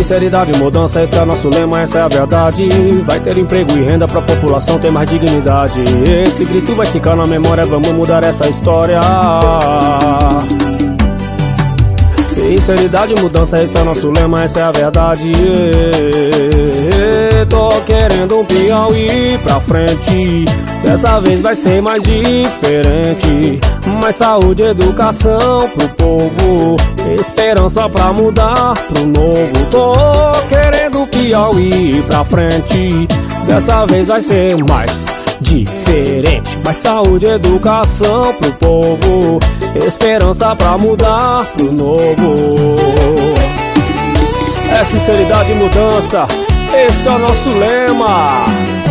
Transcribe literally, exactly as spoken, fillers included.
Sinceridade, mudança, esse é o nosso lema, essa é a verdade. Vai ter emprego e renda pra população ter mais dignidade. Esse grito vai ficar na memória, vamos mudar essa história. Sinceridade, mudança, esse é o nosso lema, essa é a verdade. Tô querendo um Piauí pra frente, dessa vez vai ser mais diferente. Mais saúde, educação pro povo, esperança pra mudar pro novo. Tô querendo Piauí pra frente, dessa vez vai ser mais diferente. Mais saúde, educação pro povo, esperança pra mudar pro novo. É sinceridade e mudança, esse é o nosso lema.